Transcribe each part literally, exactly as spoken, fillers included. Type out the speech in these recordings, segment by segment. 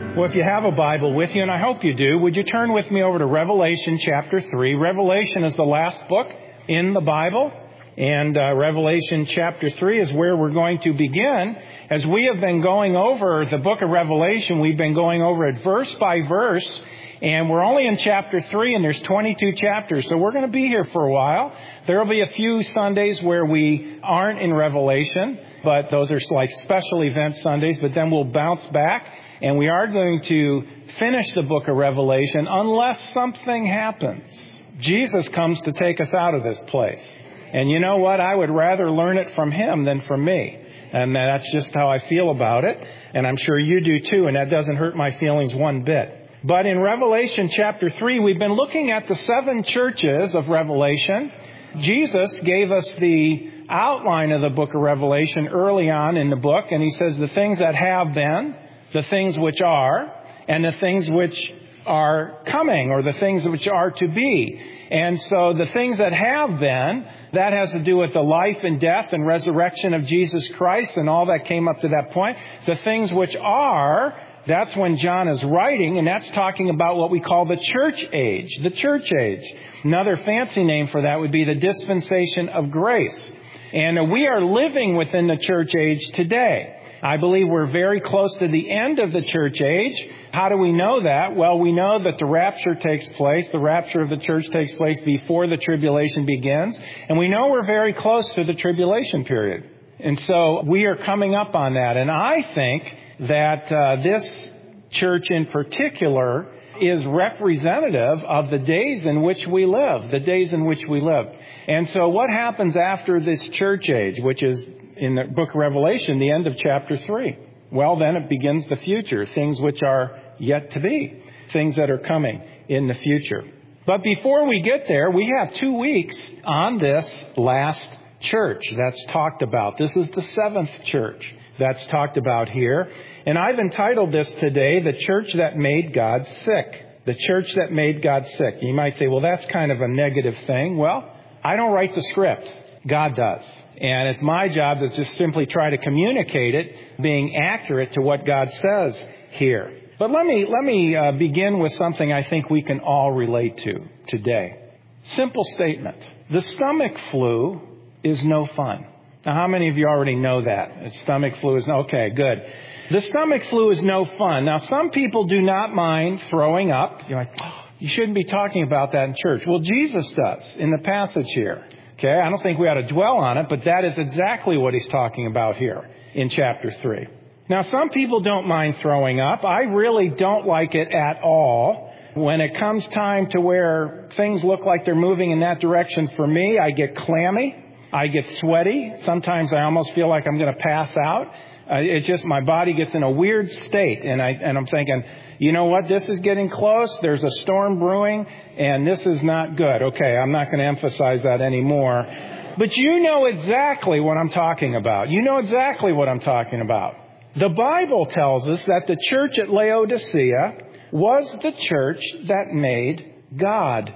Well, if you have a Bible with you, and I hope you do, would you turn with me over to Revelation chapter three. Revelation is the last book in the Bible, and uh, Revelation chapter three is where we're going to begin. As we have been going over the book of Revelation, we've been going over it verse by verse, and we're only in chapter three, and there's twenty-two chapters, so we're going to be here for a while. There will be a few Sundays where we aren't in Revelation, but those are like special event Sundays, but then we'll bounce back. And we are going to finish the book of Revelation unless something happens. Jesus comes to take us out of this place. And you know what? I would rather learn it from him than from me. And that's just how I feel about it. And I'm sure you do too. And that doesn't hurt my feelings one bit. But in Revelation chapter three, we've been looking at the seven churches of Revelation. Jesus gave us the outline of the book of Revelation early on in the book. And he says the things that have been, the things which are, and the things which are coming, or the things which are to be. And so the things that have been, that has to do with the life and death and resurrection of Jesus Christ and all that came up to that point. The things which are, that's when John is writing, and that's talking about what we call the church age. The church age. Another fancy name for that would be the dispensation of grace. And we are living within the church age today. I believe we're very close to the end of the church age. How do we know that? Well, we know that the rapture takes place. The rapture of the church takes place before the tribulation begins. And we know we're very close to the tribulation period. And so we are coming up on that. And I think that uh, this church in particular is representative of the days in which we live, the days in which we live. And so what happens after this church age, which is in the book of Revelation, the end of chapter three? Well, then it begins the future, things which are yet to be, things that are coming in the future. But before we get there, we have two weeks on this last church that's talked about. This is the seventh church that's talked about here. And I've entitled this today, The Church That Made God Sick. The Church That Made God Sick. You might say, well, that's kind of a negative thing. Well, I don't write the script. God does. And it's my job to just simply try to communicate it, being accurate to what God says here. But let me let me uh, begin with something I think we can all relate to today. Simple statement. The stomach flu is no fun. Now, how many of you already know that? The stomach flu is no, okay, good. The stomach flu is no fun. Now, some people do not mind throwing up. You're like, oh, you shouldn't be talking about that in church. Well, Jesus does in the passage here. Okay, I don't think we ought to dwell on it, but that is exactly what he's talking about here in chapter three. Now, some people don't mind throwing up. I really don't like it at all. When it comes time to where things look like they're moving in that direction for me, I get clammy. I get sweaty. Sometimes I almost feel like I'm going to pass out. Uh, it just, my body gets in a weird state, and I and I'm thinking, you know what? This is getting close. There's a storm brewing, and this is not good. Okay, I'm not going to emphasize that anymore. But you know exactly what I'm talking about. You know exactly what I'm talking about. The Bible tells us that the church at Laodicea was the church that made God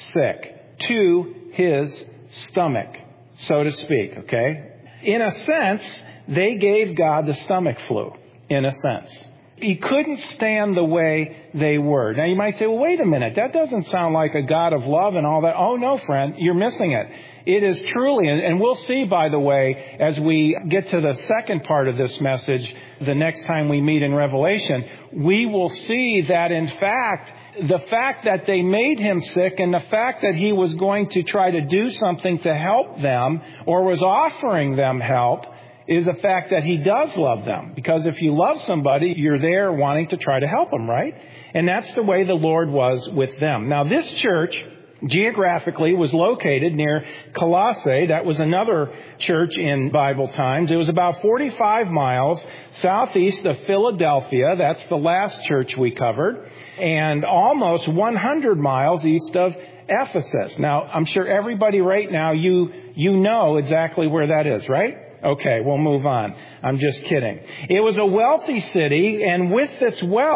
sick to his stomach, so to speak, okay? In a sense, they gave God the stomach flu, in a sense. He couldn't stand the way they were. Now, you might say, well, wait a minute. That doesn't sound like a God of love and all that. Oh, no, friend, you're missing it. It is truly, and we'll see, by the way, as we get to the second part of this message, the next time we meet in Revelation, we will see that, in fact, the fact that they made him sick and the fact that he was going to try to do something to help them or was offering them help is the fact that he does love them. Because if you love somebody, you're there wanting to try to help them, right? And that's the way the Lord was with them. Now, this church, geographically, was located near Colossae. That was another church in Bible times. It was about forty-five miles southeast of Philadelphia. That's the last church we covered. And almost one hundred miles east of Ephesus. Now, I'm sure everybody right now, you you know exactly where that is, right? Okay, we'll move on. I'm just kidding. It was a wealthy city, and with its wealth,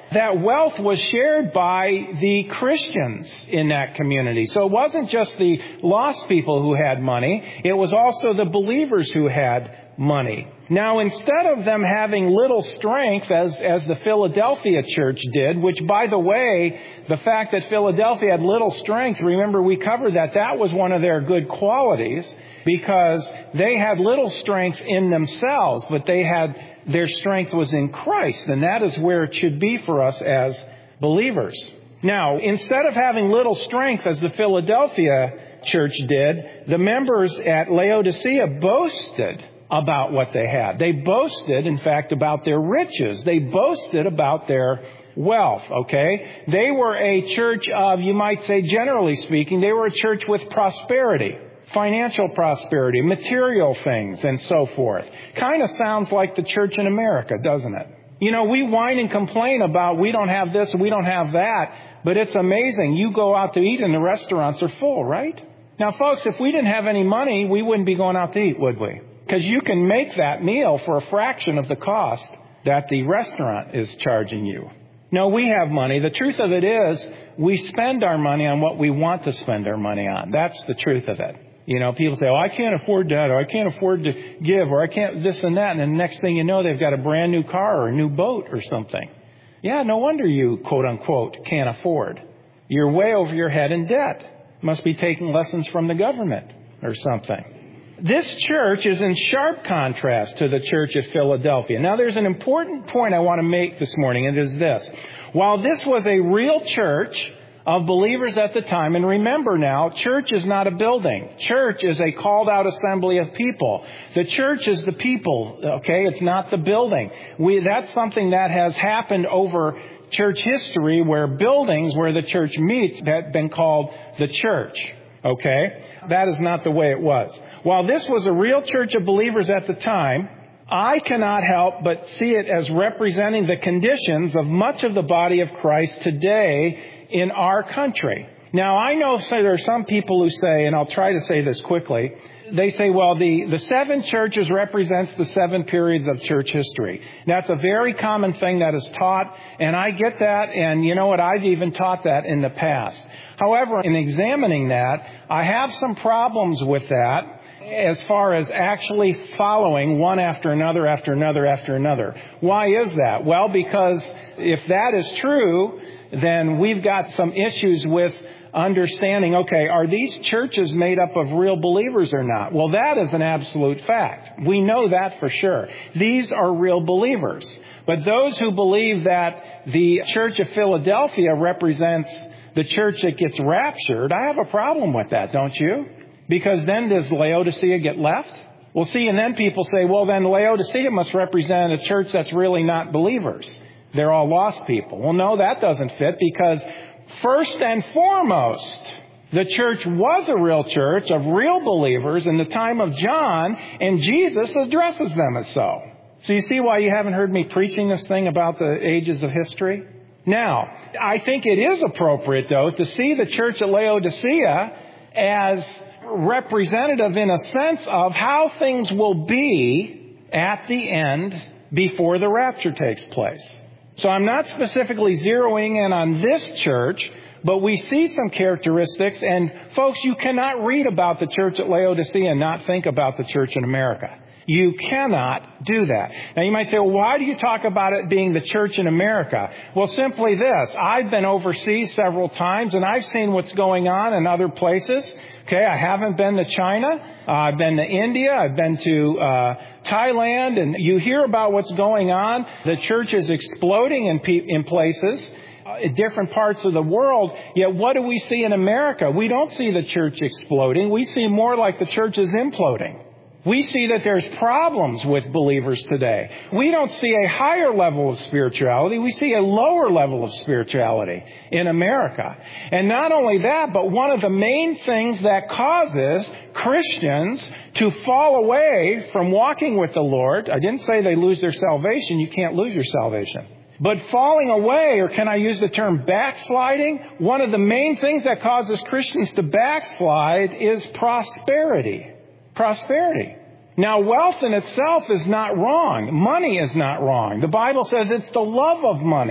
that wealth was shared by the Christians in that community. So it wasn't just the lost people who had money. It was also the believers who had money. Now, instead of them having little strength, as, as the Philadelphia church did, which, by the way, the fact that Philadelphia had little strength, remember we covered that, that was one of their good qualities, because they had little strength in themselves, but they had, their strength was in Christ, and that is where it should be for us as believers. Now, instead of having little strength as the Philadelphia church did, the members at Laodicea boasted about what they had. They boasted, in fact, about their riches. They boasted about their wealth, okay? They were a church of, you might say, generally speaking, they were a church with prosperity, financial prosperity, material things, and so forth. Kind of sounds like the church in America, doesn't it? You know, we whine and complain about we don't have this, we don't have that, but it's amazing. You go out to eat and the restaurants are full, right? Now, folks, if we didn't have any money, we wouldn't be going out to eat, would we? Because you can make that meal for a fraction of the cost that the restaurant is charging you. No, we have money. The truth of it is we spend our money on what we want to spend our money on. That's the truth of it. You know, people say, oh, I can't afford that, or I can't afford to give, or I can't this and that. And then the next thing you know, they've got a brand new car or a new boat or something. Yeah, no wonder you, quote unquote, can't afford. You're way over your head in debt. Must be taking lessons from the government or something. This church is in sharp contrast to the church at Philadelphia. Now, there's an important point I want to make this morning, and it is this. While this was a real church of believers at the time, and remember now, church is not a building. Church is a called out assembly of people. The church is the people, okay? It's not the building. We, that's something that has happened over church history, where buildings where the church meets have been called the church, okay? That is not the way it was. While this was a real church of believers at the time, I cannot help but see it as representing the conditions of much of the body of Christ today in our country. Now, I know so there are some people who say, and I'll try to say this quickly, they say, well, the, the seven churches represents the seven periods of church history. That's a very common thing that is taught, and I get that, and you know what, I've even taught that in the past. However, in examining that, I have some problems with that as far as actually following one after another after another after another. Why is that? Well, because if that is true, then we've got some issues with understanding, okay, are these churches made up of real believers or not? Well, that is an absolute fact. We know that for sure. These are real believers. But those who believe that the church of Philadelphia represents the church that gets raptured, I have a problem with that, don't you? Because then does Laodicea get left? Well, see, and then people say, well, then Laodicea must represent a church that's really not believers. They're all lost people. Well, no, that doesn't fit, because first and foremost, the church was a real church of real believers in the time of John, and Jesus addresses them as so. So you see why you haven't heard me preaching this thing about the ages of history? Now, I think it is appropriate, though, to see the church at Laodicea as representative in a sense of how things will be at the end before the rapture takes place. So I'm not specifically zeroing in on this church, but we see some characteristics. And folks, you cannot read about the church at Laodicea and not think about the church in America. You cannot do that. Now you might say, well, why do you talk about it being the church in America? Well, simply this. I've been overseas several times, and I've seen what's going on in other places. Okay, I haven't been to China. Uh, I've been to India. I've been to uh, Thailand. And you hear about what's going on. The church is exploding in, pe- in places, uh, in different parts of the world. Yet what do we see in America? We don't see the church exploding. We see more like the church is imploding. We see that there's problems with believers today. We don't see a higher level of spirituality. We see a lower level of spirituality in America. And not only that, but one of the main things that causes Christians to fall away from walking with the Lord, I didn't say they lose their salvation. You can't lose your salvation. But falling away, or can I use the term backsliding? One of the main things that causes Christians to backslide is prosperity. Prosperity. Now, wealth in itself is not wrong. Money is not wrong. The Bible says it's the love of money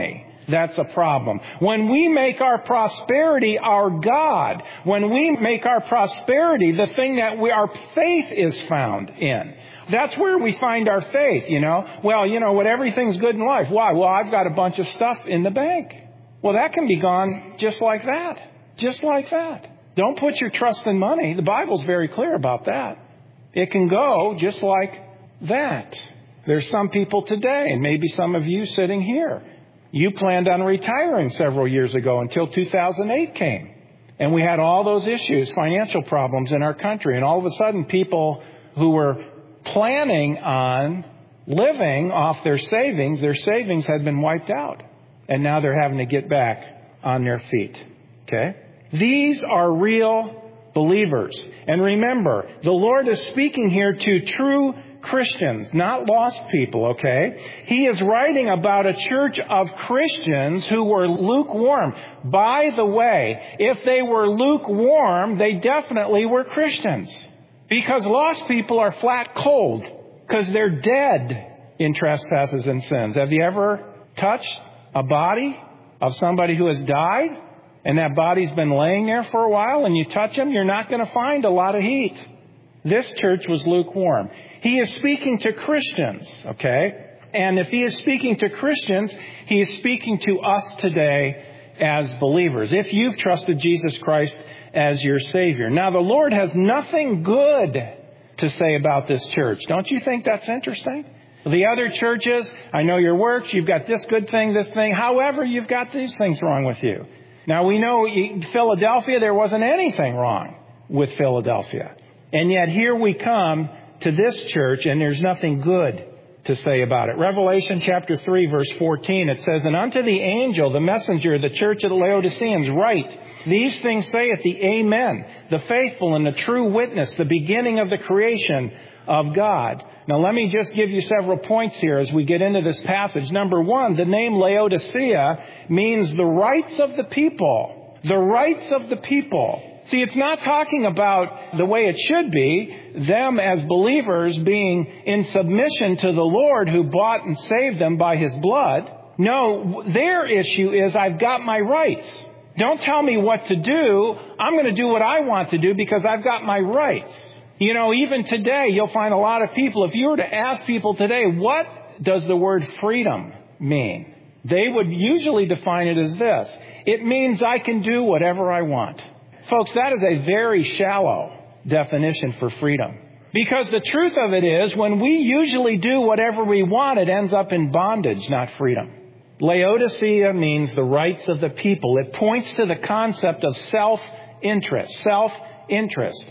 that's a problem. When we make our prosperity our God, when we make our prosperity the thing that we, our faith is found in, that's where we find our faith, you know. Well, you know what, everything's good in life. Why? Well, I've got a bunch of stuff in the bank. Well, that can be gone just like that. Just like that. Don't put your trust in money. The Bible's very clear about that. It can go just like that. There's some people today, and maybe some of you sitting here, you planned on retiring several years ago until two thousand eight came. And we had all those issues, financial problems in our country. And all of a sudden, people who were planning on living off their savings, their savings had been wiped out. And now they're having to get back on their feet. Okay? These are real believers. And remember, the Lord is speaking here to true Christians, not lost people, okay? He is writing about a church of Christians who were lukewarm. By the way, if they were lukewarm, they definitely were Christians. Because lost people are flat cold, because they're dead in trespasses and sins. Have you ever touched a body of somebody who has died, and that body's been laying there for a while, and you touch them? You're not going to find a lot of heat. This church was lukewarm. He is speaking to Christians, okay? And if he is speaking to Christians, he is speaking to us today as believers, if you've trusted Jesus Christ as your Savior. Now, the Lord has nothing good to say about this church. Don't you think that's interesting? The other churches, I know your works, you've got this good thing, this thing. However, you've got these things wrong with you. Now, we know Philadelphia, there wasn't anything wrong with Philadelphia. And yet here we come to this church, and there's nothing good to say about it. Revelation chapter three, verse fourteen, it says, "And unto the angel, the messenger of the church of the Laodiceans, write, these things saith the Amen, the faithful and the true witness, the beginning of the creation of God." Now, let me just give you several points here as we get into this passage. Number one, the name Laodicea means the rights of the people. The rights of the people. See, it's not talking about the way it should be, them as believers being in submission to the Lord who bought and saved them by His blood. No, their issue is, I've got my rights. Don't tell me what to do. I'm going to do what I want to do because I've got my rights. You know, even today, you'll find a lot of people, if you were to ask people today, what does the word freedom mean? They would usually define it as this. It means I can do whatever I want. Folks, that is a very shallow definition for freedom. Because the truth of it is, when we usually do whatever we want, it ends up in bondage, not freedom. Laodicea means the rights of the people. It points to the concept of self-interest. Self-interest.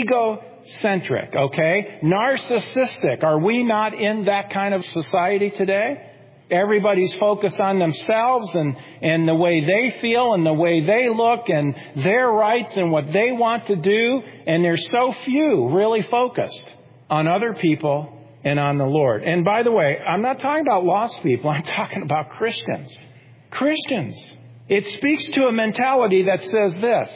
Egocentric, okay? Narcissistic. Are we not in that kind of society today? Everybody's focused on themselves and, and the way they feel and the way they look and their rights and what they want to do. And there's so few really focused on other people and on the Lord. And by the way, I'm not talking about lost people. I'm talking about Christians. Christians. It speaks to a mentality that says this: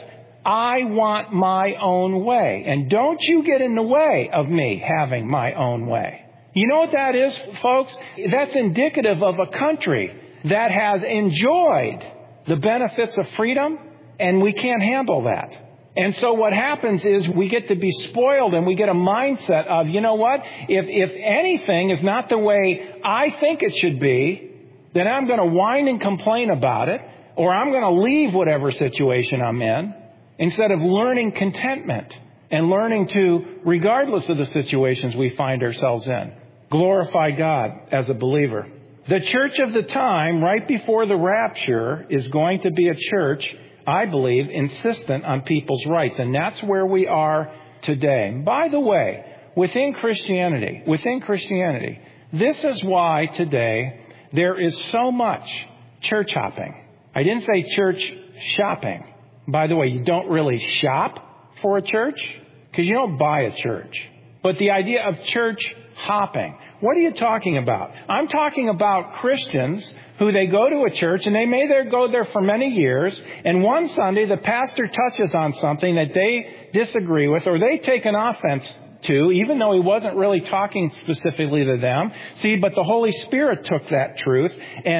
I want my own way. And don't you get in the way of me having my own way. You know what that is, folks? That's indicative of a country that has enjoyed the benefits of freedom, and we can't handle that. And so what happens is we get to be spoiled, and we get a mindset of, you know what? If, if anything is not the way I think it should be, then I'm going to whine and complain about it, or I'm going to leave whatever situation I'm in, instead of learning contentment and learning to, regardless of the situations we find ourselves in, glorify God as a believer. The church of the time, right before the rapture, is going to be a church, I believe, insistent on people's rights. And that's where we are today. By the way, within Christianity, within Christianity, this is why today there is so much church hopping. I didn't say church shopping. By the way, you don't really shop for a church because you don't buy a church. But the idea of church hopping. What are you talking about? I'm talking about Christians who they go to a church and they may there go there for many years, and one Sunday the pastor touches on something that they disagree with or they take an offense to, even though he wasn't really talking specifically to them. See, but the Holy Spirit took that truth and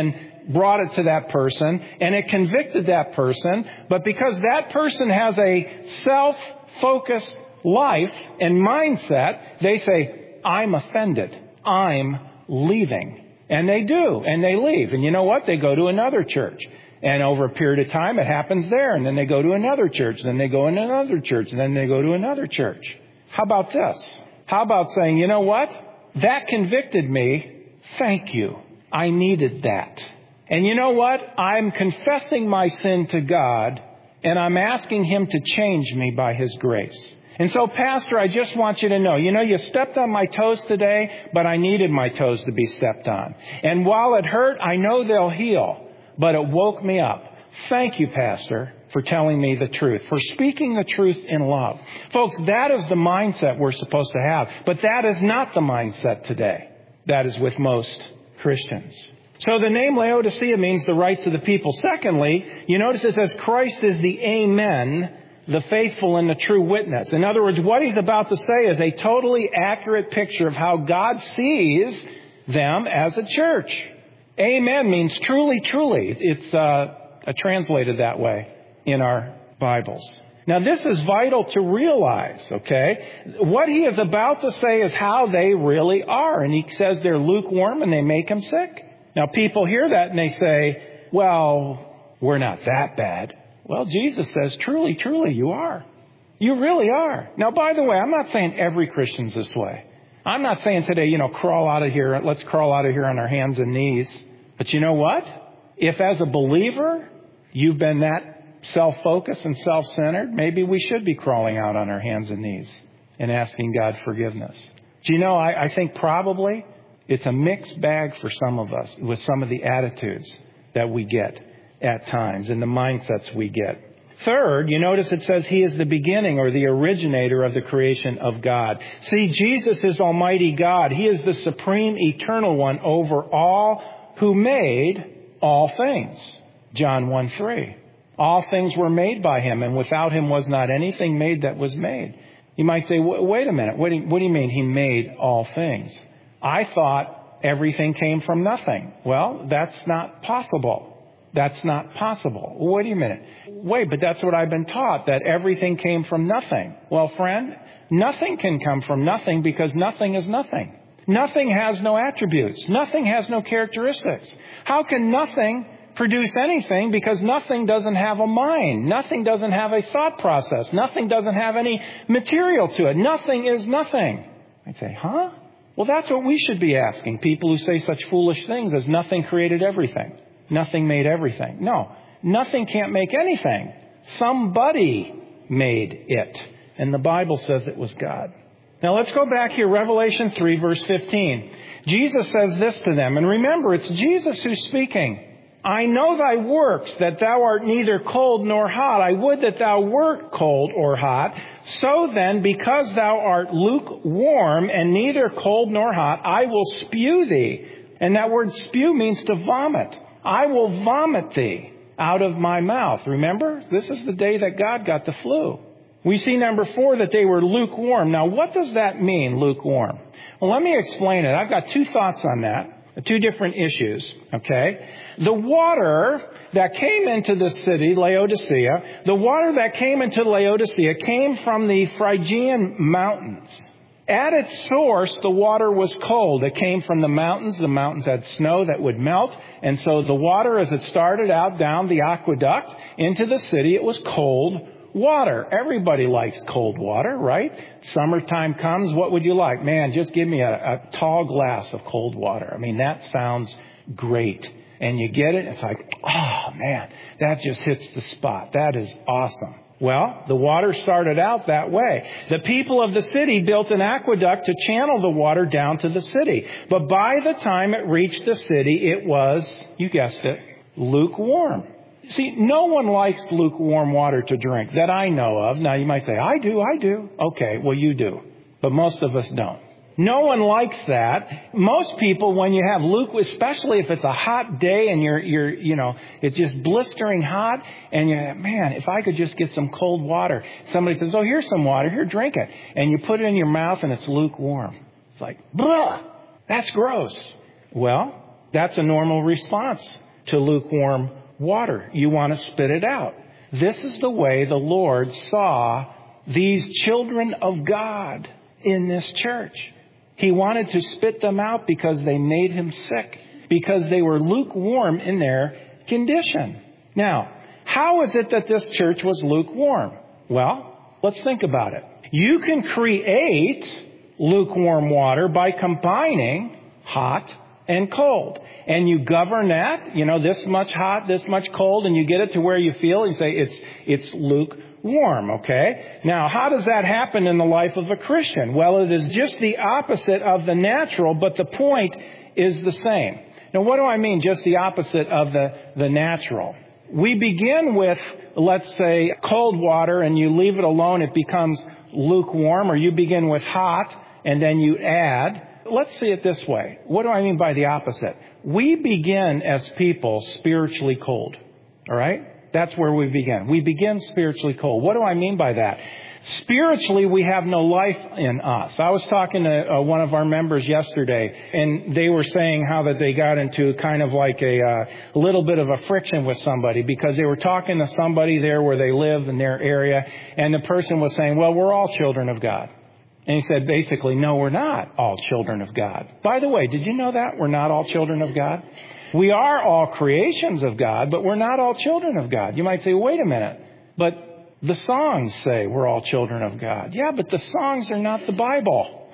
brought it to that person, and it convicted that person. But because that person has a self-focused life and mindset, they say, I'm offended. I'm leaving. And they do, and they leave. And you know what? They go to another church. And over a period of time, it happens there. And then they go to another church. And then they go in another church. And then they go to another church. How about this? How about saying, you know what? That convicted me. Thank you. I needed that. And you know what? I'm confessing my sin to God. And I'm asking Him to change me by His grace. And so, Pastor, I just want you to know, you know, you stepped on my toes today, but I needed my toes to be stepped on. And while it hurt, I know they'll heal. But it woke me up. Thank you, Pastor, for telling me the truth, for speaking the truth in love. Folks, that is the mindset we're supposed to have. But that is not the mindset today. That is with most Christians. So the name Laodicea means the rights of the people. Secondly, you notice it says Christ is the Amen, the faithful and the true witness. In other words, what he's about to say is a totally accurate picture of how God sees them as a church. Amen means truly, truly. It's uh, translated that way in our Bibles. Now, this is vital to realize, okay? What he is about to say is how they really are. And he says they're lukewarm and they make him sick. Now, people hear that and they say, well, we're not that bad. Well, Jesus says, truly, truly, you are. You really are. Now, by the way, I'm not saying every Christian's this way. I'm not saying today, you know, crawl out of here. Let's crawl out of here on our hands and knees. But you know what? If as a believer, you've been that self-focused and self-centered, maybe we should be crawling out on our hands and knees and asking God forgiveness. Do you know, I, I think probably it's a mixed bag for some of us with some of the attitudes that we get at times and the mindsets we get. Third, you notice it says he is the beginning or the originator of the creation of God. See, Jesus is Almighty God. He is the supreme eternal one over all who made all things. John one three. All things were made by him, and without him was not anything made that was made. You might say, wait a minute, what do you, what do you mean he made all things? I thought everything came from nothing. Well, that's not possible. That's not possible. Wait a minute. Wait, but that's what I've been taught, that everything came from nothing. Well, friend, nothing can come from nothing because nothing is nothing. Nothing has no attributes. Nothing has no characteristics. How can nothing produce anything? Because nothing doesn't have a mind. Nothing doesn't have a thought process. Nothing doesn't have any material to it. Nothing is nothing. I'd say, huh? Well, that's what we should be asking people who say such foolish things as nothing created everything. Nothing made everything. No, nothing can't make anything. Somebody made it. And the Bible says it was God. Now let's go back here, Revelation three, verse fifteen. Jesus says this to them. And remember, it's Jesus who's speaking. I know thy works, that thou art neither cold nor hot. I would that thou wert cold or hot. So then, because thou art lukewarm and neither cold nor hot, I will spew thee. And that word spew means to vomit. I will vomit thee out of my mouth. Remember, this is the day that God got the flu. We see number four, that they were lukewarm. Now, what does that mean, lukewarm? Well, let me explain it. I've got two thoughts on that, two different issues, okay? The water that came into the city, Laodicea, the water that came into Laodicea came from the Phrygian mountains. At its source, the water was cold. It came from the mountains. The mountains had snow that would melt. And so the water, as it started out down the aqueduct into the city, it was cold water. Everybody likes cold water, right? Summertime comes, what would you like? Man, just give me a, a tall glass of cold water. I mean, that sounds great. And you get it, it's like, oh man, that just hits the spot. That is awesome. Well, the water started out that way. The people of the city built an aqueduct to channel the water down to the city. But by the time it reached the city, it was, you guessed it, lukewarm. See, no one likes lukewarm water to drink that I know of. Now, you might say, I do, I do. Okay, well, you do. But most of us don't. No one likes that. Most people, when you have lukewarm, especially if it's a hot day and you're, you're, you know, it's just blistering hot, and you're, man, if I could just get some cold water. Somebody says, oh, here's some water. Here, drink it. And you put it in your mouth and it's lukewarm. It's like, blah, that's gross. Well, that's a normal response to lukewarm water. You want to spit it out. This is the way the Lord saw these children of God in this church. He wanted to spit them out because they made him sick, because they were lukewarm in their condition. Now, how is it that this church was lukewarm? Well, let's think about it. You can create lukewarm water by combining hot and cold. And you govern that, you know, this much hot, this much cold, and you get it to where you feel. You say it's it's lukewarm, okay? Now, how does that happen in the life of a Christian? Well, it is just the opposite of the natural, but the point is the same. Now, what do I mean, just the opposite of the, the natural? We begin with, let's say, cold water, and you leave it alone, it becomes lukewarm, or you begin with hot, and then you add. Let's see it this way. What do I mean by the opposite? We begin as people spiritually cold. All right? That's where we begin. We begin spiritually cold. What do I mean by that? Spiritually, we have no life in us. I was talking to uh, one of our members yesterday, and they were saying how that they got into kind of like a uh, little bit of a friction with somebody because they were talking to somebody there where they live in their area, and the person was saying, well, we're all children of God. And he said, basically, no, we're not all children of God. By the way, did you know that? We're not all children of God. We are all creations of God, but we're not all children of God. You might say, wait a minute, but the songs say we're all children of God. Yeah, but the songs are not the Bible.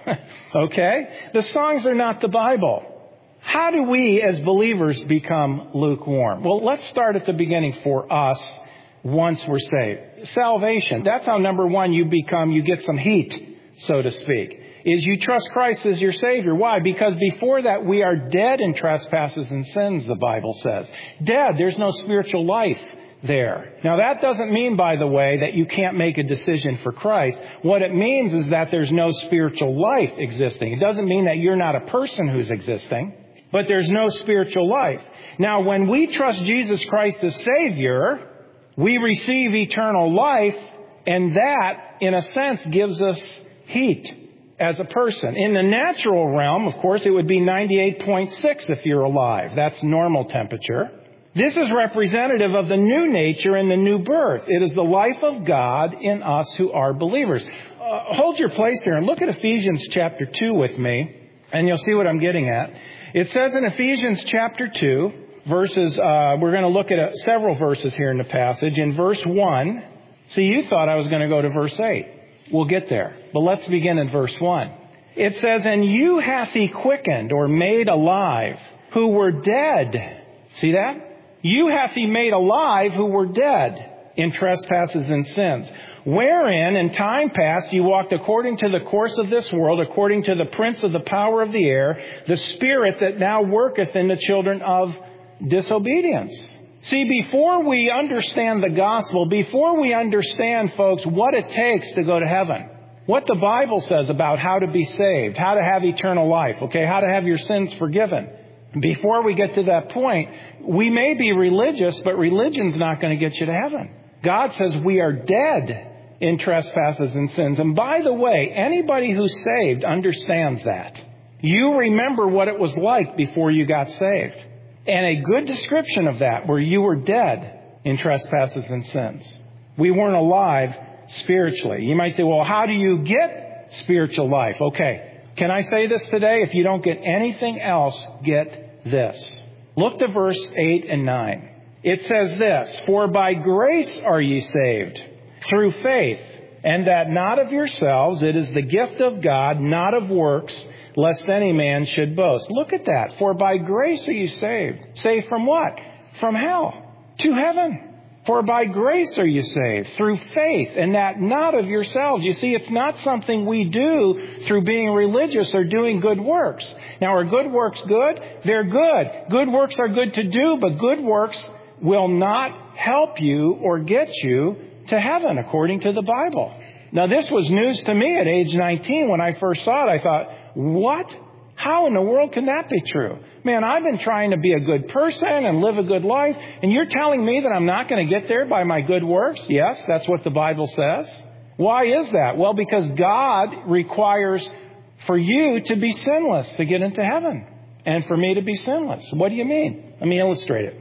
Okay? The songs are not the Bible. How do we as believers become lukewarm? Well, let's start at the beginning for us once we're saved. Salvation. That's how, number one, you become, you get some heat, so to speak, is you trust Christ as your Savior. Why? Because before that, we are dead in trespasses and sins, the Bible says. Dead. There's no spiritual life there. Now, that doesn't mean, by the way, that you can't make a decision for Christ. What it means is that there's no spiritual life existing. It doesn't mean that you're not a person who's existing, but there's no spiritual life. Now, when we trust Jesus Christ as Savior, we receive eternal life, and that, in a sense, gives us heat as a person. In the natural realm, of course, it would be ninety-eight point six if you're alive. That's normal temperature. This is representative of the new nature and the new birth. It is the life of God in us who are believers. Uh, hold your place here and look at Ephesians chapter two with me, and you'll see what I'm getting at. It says in Ephesians chapter two, verses, uh, we're going to look at uh, several verses here in the passage. In verse one, see, you thought I was going to go to verse eight. We'll get there. But let's begin in verse one. It says, and you hath he quickened or made alive who were dead. See that? You hath he made alive who were dead in trespasses and sins, wherein in time past you walked according to the course of this world, according to the prince of the power of the air, the spirit that now worketh in the children of disobedience. See, before we understand the gospel, before we understand, folks, what it takes to go to heaven, what the Bible says about how to be saved, how to have eternal life, okay, how to have your sins forgiven, before we get to that point, we may be religious, but religion's not going to get you to heaven. God says we are dead in trespasses and sins. And by the way, anybody who's saved understands that. You remember what it was like before you got saved. And a good description of that, where you were dead in trespasses and sins. We weren't alive spiritually. You might say, well, how do you get spiritual life? Okay. Can I say this today? If you don't get anything else, get this. Look to verse eight and nine. It says this, for by grace are ye saved, through faith, and that not of yourselves, it is the gift of God, not of works, lest any man should boast. Look at that. For by grace are you saved. Saved from what? From hell to heaven. For by grace are you saved, through faith, and that not of yourselves. You see, it's not something we do through being religious or doing good works. Now, are good works good? They're good. Good works are good to do, but good works will not help you or get you to heaven, according to the Bible. Now, this was news to me at age nineteen. When I first saw it, I thought, what? How in the world can that be true? Man, I've been trying to be a good person and live a good life, and you're telling me that I'm not going to get there by my good works? Yes, that's what the Bible says. Why is that? Well, because God requires for you to be sinless to get into heaven, and for me to be sinless. What do you mean? Let me illustrate it.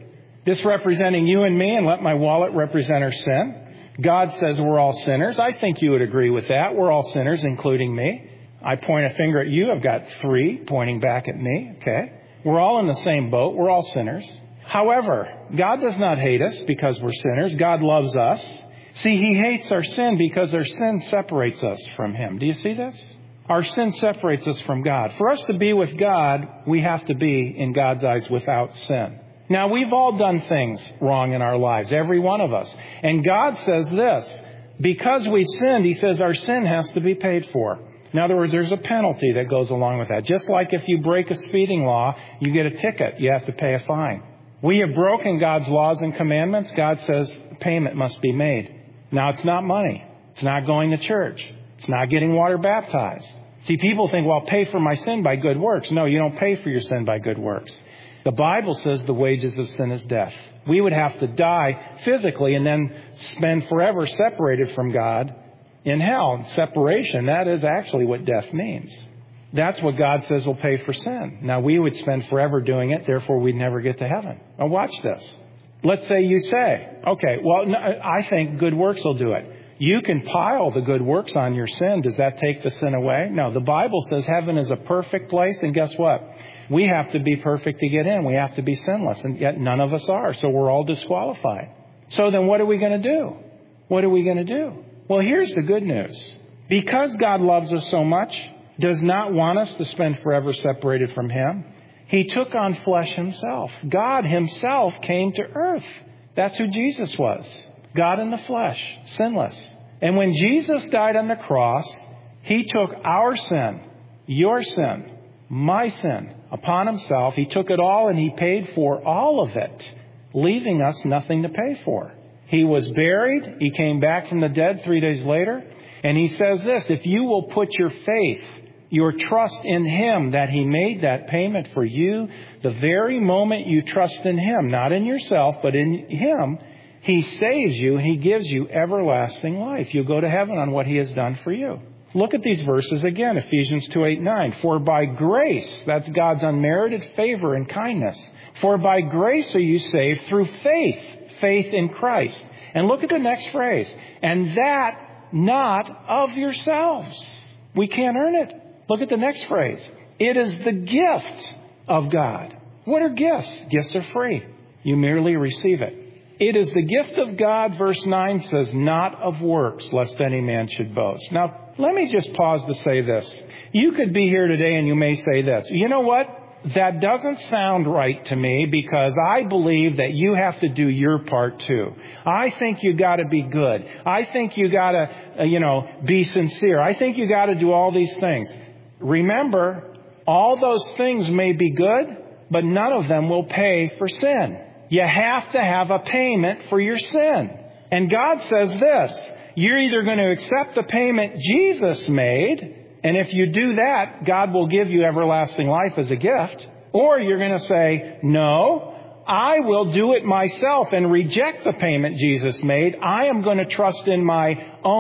This representing you and me, and let my wallet represent our sin. God says we're all sinners. I think you would agree with that. We're all sinners, including me. I point a finger at you. I've got three pointing back at me. Okay. We're all in the same boat. We're all sinners. However, God does not hate us because we're sinners. God loves us. See, He hates our sin because our sin separates us from Him. Do you see this? Our sin separates us from God. For us to be with God, we have to be, in God's eyes, without sin. Now, we've all done things wrong in our lives, every one of us. And God says this, because we've sinned, He says our sin has to be paid for. In other words, there's a penalty that goes along with that. Just like if you break a speeding law, you get a ticket. You have to pay a fine. We have broken God's laws and commandments. God says payment must be made. Now, it's not money. It's not going to church. It's not getting water baptized. See, people think, well, pay for my sin by good works. No, you don't pay for your sin by good works. The Bible says the wages of sin is death. We would have to die physically and then spend forever separated from God in hell. Separation, that is actually what death means. That's what God says will pay for sin. Now, we would spend forever doing it, therefore we'd never get to heaven. Now, watch this. Let's say you say, okay, well, no, I think good works will do it. You can pile the good works on your sin. Does that take the sin away? No, the Bible says heaven is a perfect place, and guess what? We have to be perfect to get in. We have to be sinless, and yet none of us are, so we're all disqualified. So then what are we going to do? What are we going to do? Well, here's the good news. Because God loves us so much, does not want us to spend forever separated from Him, He took on flesh Himself. God Himself came to earth. That's who Jesus was. God in the flesh, sinless. And when Jesus died on the cross, He took our sin, your sin, my sin, upon Himself. He took it all and He paid for all of it, leaving us nothing to pay for. He was buried. He came back from the dead three days later. And He says this, if you will put your faith, your trust in Him, that He made that payment for you, the very moment you trust in Him, not in yourself, but in Him, He saves you and He gives you everlasting life. You go to heaven on what He has done for you. Look at these verses again, Ephesians two, eight, nine. For by grace, that's God's unmerited favor and kindness. For by grace are you saved through faith, faith in Christ. And look at the next phrase. And that not of yourselves. We can't earn it. Look at the next phrase. It is the gift of God. What are gifts? Gifts are free. You merely receive it. It is the gift of God, verse nine says, not of works, lest any man should boast. Now, let me just pause to say this. You could be here today and you may say this. You know what? That doesn't sound right to me because I believe that you have to do your part too. I think you got to be good. I think you got to, uh, you know, be sincere. I think you got to do all these things. Remember, all those things may be good, but none of them will pay for sin. You have to have a payment for your sin. And God says this, you're either going to accept the payment Jesus made, and if you do that, God will give you everlasting life as a gift, or you're going to say, no, I will do it myself and reject the payment Jesus made. I am going to trust in my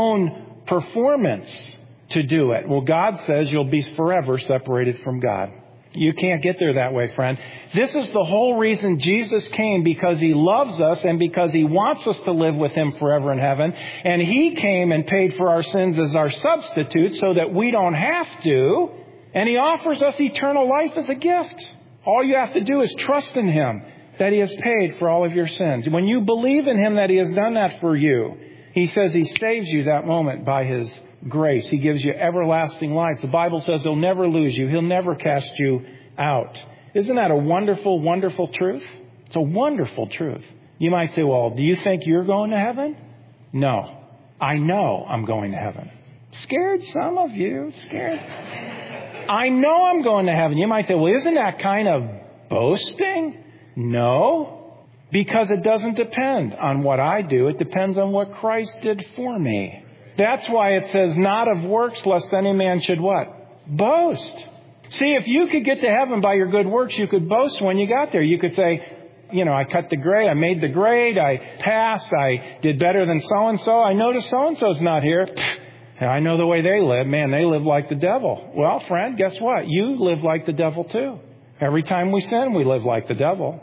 own performance to do it. Well, God says you'll be forever separated from God. You can't get there that way, friend. This is the whole reason Jesus came, because He loves us and because He wants us to live with Him forever in heaven. And He came and paid for our sins as our substitute so that we don't have to. And He offers us eternal life as a gift. All you have to do is trust in Him that He has paid for all of your sins. When you believe in Him that He has done that for you, He says He saves you that moment by His grace. He gives you everlasting life. The Bible says He'll never lose you. He'll never cast you out. Isn't that a wonderful, wonderful truth? It's a wonderful truth. You might say, well, do you think you're going to heaven? No. I know I'm going to heaven. Scared, some of you. Scared. I know I'm going to heaven. You might say, well, isn't that kind of boasting? No. Because it doesn't depend on what I do. It depends on what Christ did for me. That's why it says, not of works, lest any man should what? Boast. See, if you could get to heaven by your good works, you could boast when you got there. You could say, you know, I cut the grade, I made the grade, I passed, I did better than so-and-so. I noticed so-and-so's not here. I know the way they live. Man, they live like the devil. Well, friend, guess what? You live like the devil too. Every time we sin, we live like the devil.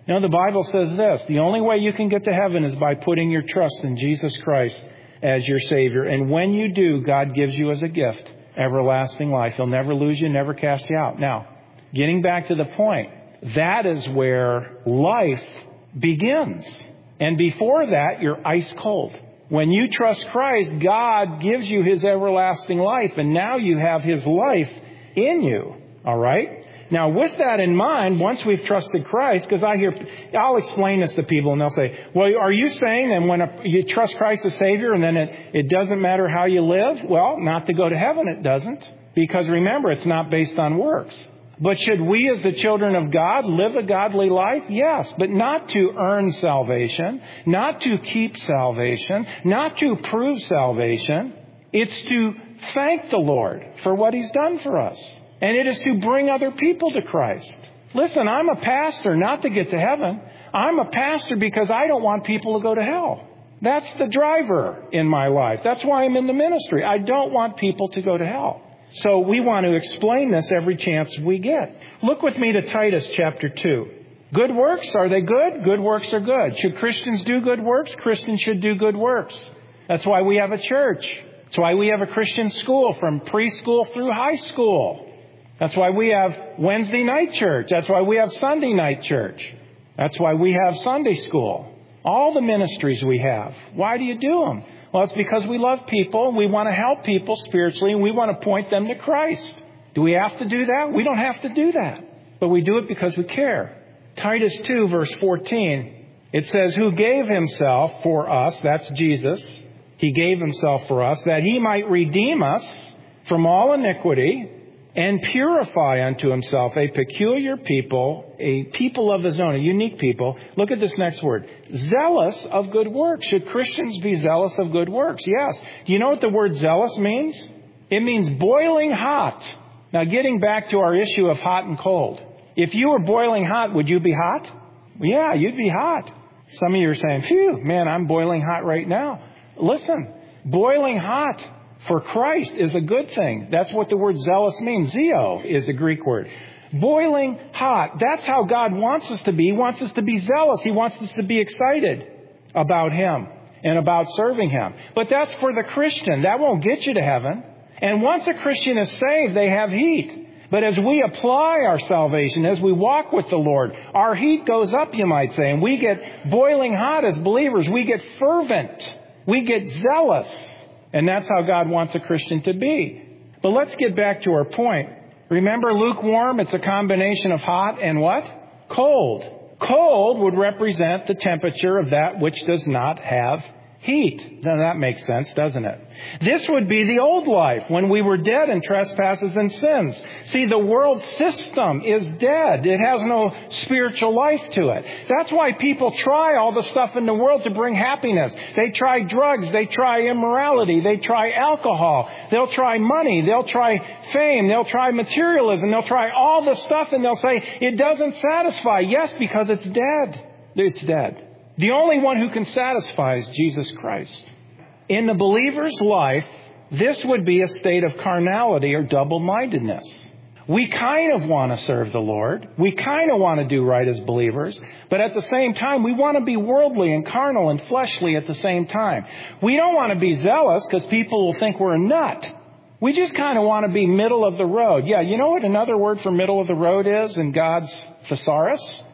You know, the Bible says this, the only way you can get to heaven is by putting your trust in Jesus Christ as your Savior. And when you do, God gives you as a gift everlasting life. He'll never lose you, never cast you out. Now, getting back to the point, that is where life begins. And before that, you're ice cold. When you trust Christ, God gives you His everlasting life, and now you have His life in you. All right? Now, with that in mind, once we've trusted Christ, because I hear, I'll explain this to people, and they'll say, well, are you saying that when a, you trust Christ as Savior, and then it, it doesn't matter how you live? Well, not to go to heaven, it doesn't. Because remember, it's not based on works. But should we as the children of God live a godly life? Yes, but not to earn salvation, not to keep salvation, not to prove salvation. It's to thank the Lord for what He's done for us. And it is to bring other people to Christ. Listen, I'm a pastor not to get to heaven. I'm a pastor because I don't want people to go to hell. That's the driver in my life. That's why I'm in the ministry. I don't want people to go to hell. So we want to explain this every chance we get. Look with me to Titus chapter two. Good works, are they good? Good works are good. Should Christians do good works? Christians should do good works. That's why we have a church. That's why we have a Christian school from preschool through high school. That's why we have Wednesday night church. That's why we have Sunday night church. That's why we have Sunday school. All the ministries we have. Why do you do them? Well, it's because we love people and we want to help people spiritually and we want to point them to Christ. Do we have to do that? We don't have to do that. But we do it because we care. Titus two, verse fourteen, it says, who gave Himself for us, that's Jesus. He gave Himself for us, that He might redeem us from all iniquity, and purify unto Himself a peculiar people, a people of His own, a unique people. Look at this next word. Zealous of good works. Should Christians be zealous of good works? Yes. Do you know what the word zealous means? It means boiling hot. Now, getting back to our issue of hot and cold. If you were boiling hot, would you be hot? Yeah, you'd be hot. Some of you are saying, phew, man, I'm boiling hot right now. Listen, boiling hot for Christ is a good thing. That's what the word zealous means. Zeo is the Greek word. Boiling hot. That's how God wants us to be. He wants us to be zealous. He wants us to be excited about Him and about serving Him. But that's for the Christian. That won't get you to heaven. And once a Christian is saved, they have heat. But as we apply our salvation, as we walk with the Lord, our heat goes up, you might say. And we get boiling hot as believers. We get fervent. We get zealous. And that's how God wants a Christian to be. But let's get back to our point. Remember lukewarm? It's a combination of hot and what? Cold. Cold would represent the temperature of that which does not have heat. Now that makes sense, doesn't it? This would be the old life when we were dead in trespasses and sins. See, the world system is dead. It has no spiritual life to it. That's why people try all the stuff in the world to bring happiness. They try drugs. They try immorality. They try alcohol. They'll try money. They'll try fame. They'll try materialism. They'll try all the stuff and they'll say, it doesn't satisfy. Yes, because it's dead. It's dead. The only one who can satisfy is Jesus Christ. In the believer's life, this would be a state of carnality or double-mindedness. We kind of want to serve the Lord. We kind of want to do right as believers. But at the same time, we want to be worldly and carnal and fleshly at the same time. We don't want to be zealous because people will think we're a nut. We just kind of want to be middle of the road. Yeah, you know what another word for middle of the road is in God's thesaurus?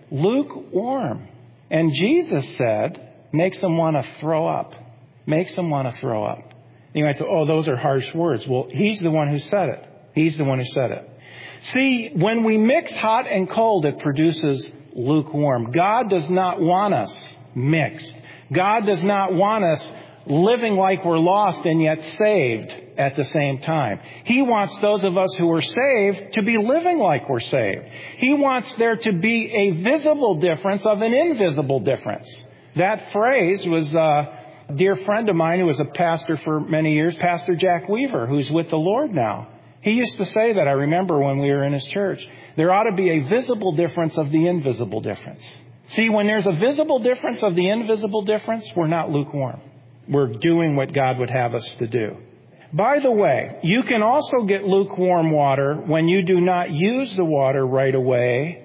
Lukewarm. And Jesus said, makes them want to throw up. Makes them want to throw up. You might say, oh, those are harsh words. Well, He's the one who said it. He's the one who said it. See, when we mix hot and cold, it produces lukewarm. God does not want us mixed. God does not want us living like we're lost and yet saved at the same time. He wants those of us who are saved to be living like we're saved. He wants there to be a visible difference of an invisible difference. That phrase was uh, a dear friend of mine who was a pastor for many years, Pastor Jack Weaver, who's with the Lord now. He used to say that, I remember when we were in his church. There ought to be a visible difference of the invisible difference. See, when there's a visible difference of the invisible difference, we're not lukewarm. We're doing what God would have us to do. By the way, you can also get lukewarm water when you do not use the water right away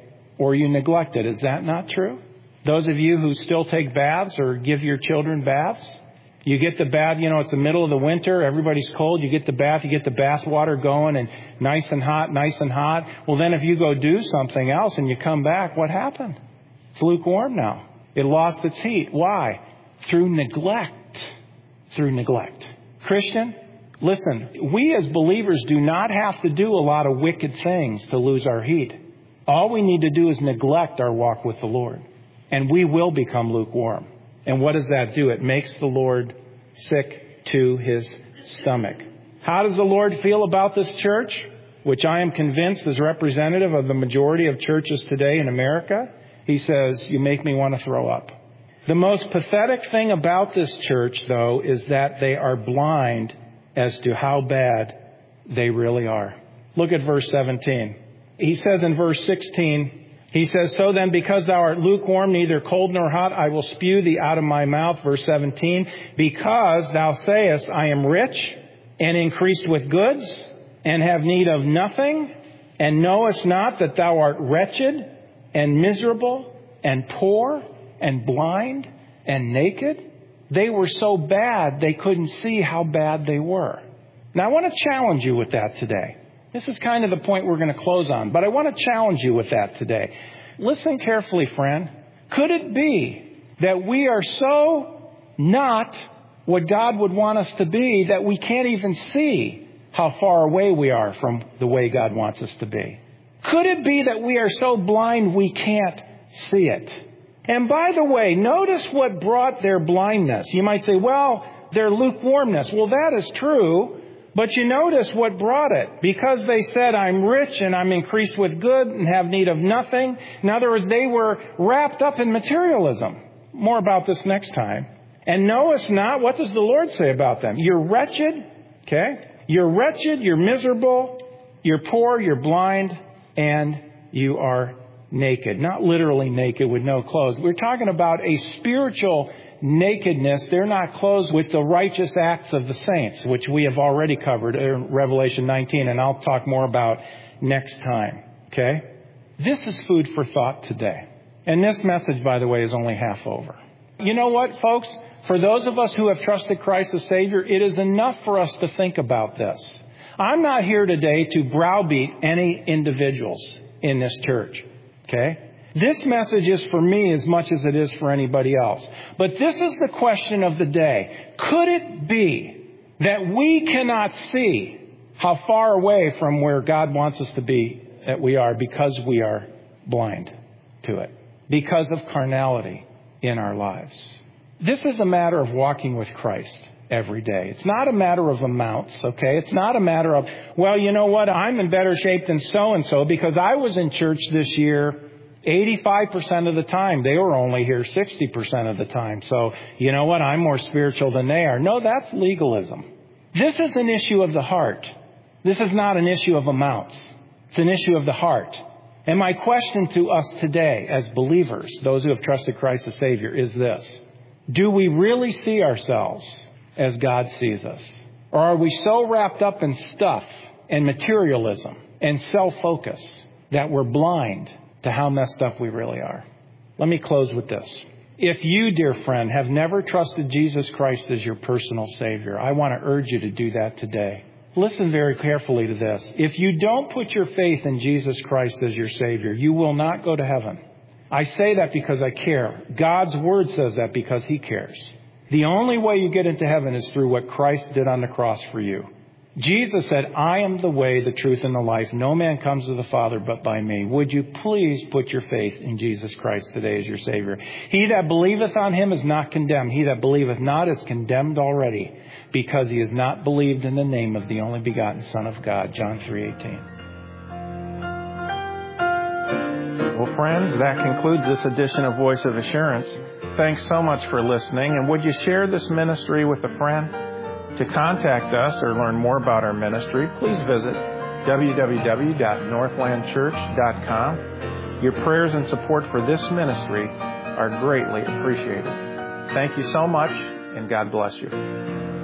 or you neglect it. Is that not true? Those of you who still take baths or give your children baths, you get the bath, you know, it's the middle of the winter, everybody's cold, you get the bath, you get the bath water going and nice and hot, nice and hot. Well, then if you go do something else and you come back, what happened? It's lukewarm now. It lost its heat. Why? Through neglect. Through neglect. Christian, listen, we as believers do not have to do a lot of wicked things to lose our heat. All we need to do is neglect our walk with the Lord. And we will become lukewarm. And what does that do? It makes the Lord sick to his stomach. How does the Lord feel about this church, which I am convinced is representative of the majority of churches today in America? He says, you make me want to throw up. The most pathetic thing about this church, though, is that they are blind as to how bad they really are. Look at verse seventeen. He says in verse sixteen, he says, so then, because thou art lukewarm, neither cold nor hot, I will spew thee out of my mouth. Verse seventeen, because thou sayest, I am rich and increased with goods and have need of nothing, and knowest not that thou art wretched and miserable and poor and blind and naked. They were so bad they couldn't see how bad they were. Now I want to challenge you with that today. This is kind of the point we're going to close on, but I want to challenge you with that today. Listen carefully, friend. Could it be that we are so not what God would want us to be that we can't even see how far away we are from the way God wants us to be? Could it be that we are so blind we can't see it? And by the way, notice what brought their blindness. You might say, well, their lukewarmness. Well, that is true. But you notice what brought it. Because they said, I'm rich and I'm increased with good and have need of nothing. In other words, they were wrapped up in materialism. More about this next time. And knowest not, what does the Lord say about them? You're wretched, okay? You're wretched, you're miserable, you're poor, you're blind, and you are naked. Not literally naked with no clothes. We're talking about a spiritual nakedness. They're not clothed with the righteous acts of the saints, which we have already covered in Revelation nineteen, and I'll talk more about next time. Okay? This is food for thought today. And this message, by the way, is only half over. You know what, folks? For those of us who have trusted Christ as Savior, it is enough for us to think about this. I'm not here today to browbeat any individuals in this church. Okay? This message is for me as much as it is for anybody else. But this is the question of the day. Could it be that we cannot see how far away from where God wants us to be that we are because we are blind to it? Because of carnality in our lives. This is a matter of walking with Christ every day. It's not a matter of amounts, okay? It's not a matter of, well, you know what? I'm in better shape than so-and-so because I was in church this year eighty-five percent of the time. They were only here sixty percent of the time. So, you know what? I'm more spiritual than they are. No, that's legalism. This is an issue of the heart. This is not an issue of amounts. It's an issue of the heart. And my question to us today as believers, those who have trusted Christ as Savior, is this. Do we really see ourselves as God sees us? Or are we so wrapped up in stuff and materialism and self-focus that we're blind to how messed up we really are? Let me close with this. If you, dear friend, have never trusted Jesus Christ as your personal Savior, I want to urge you to do that today. Listen very carefully to this. If you don't put your faith in Jesus Christ as your Savior, you will not go to heaven. I say that because I care. God's Word says that because He cares. The only way you get into heaven is through what Christ did on the cross for you. Jesus said, I am the way, the truth, and the life. No man comes to the Father but by me. Would you please put your faith in Jesus Christ today as your Savior? He that believeth on Him is not condemned. He that believeth not is condemned already, because he has not believed in the name of the only begotten Son of God. John three eighteen. Well, friends, that concludes this edition of Voice of Assurance. Thanks so much for listening. And would you share this ministry with a friend? To contact us or learn more about our ministry, please visit w w w dot northland church dot com. Your prayers and support for this ministry are greatly appreciated. Thank you so much, and God bless you.